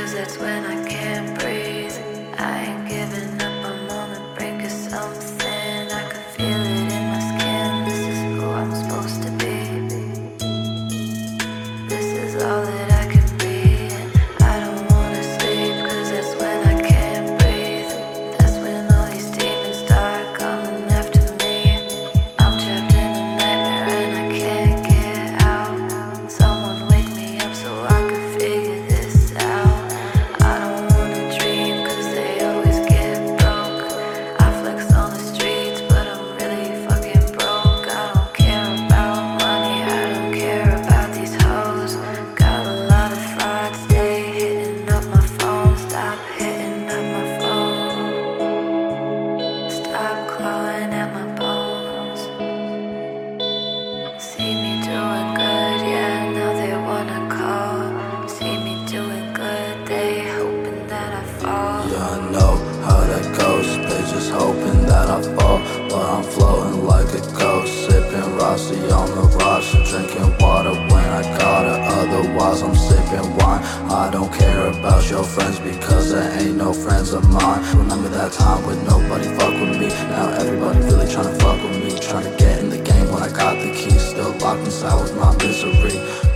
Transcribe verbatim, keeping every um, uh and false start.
cause that's when I can't breathe. I ain't giving up, I'm on the brink of something. I can feel it in my skin, this is who I'm supposed to be. This is all that I can be, and I don't wanna sleep, cause that's when I can't breathe. That's when all these demons start coming after me. I'm trapped in a nightmare and I can't get out. Someone wake me up so I can figure this out. I don't wanna dream, cause they always get broke. I flex on the streets, but I'm really fucking broke. I don't care about money, I don't care about these hoes. Got a lot of frauds, they hitting up my phone. Stop hitting up my phone. Stop clawing at my bones. See me doing good, yeah, now they wanna call. See me doing good, they hoping that I fall. Yeah, I know how that goes. They just hoping that I fall, but I'm floating like a ghost, sipping Rossi on the rocks and drinking water when I gotta. Otherwise, I'm sipping wine. I don't care about your friends because there ain't no friends of mine. Remember that time when nobody fuck with me? Now everybody really tryna fuck with me, trying to get in the game when I got the keys. Still locked inside with my misery.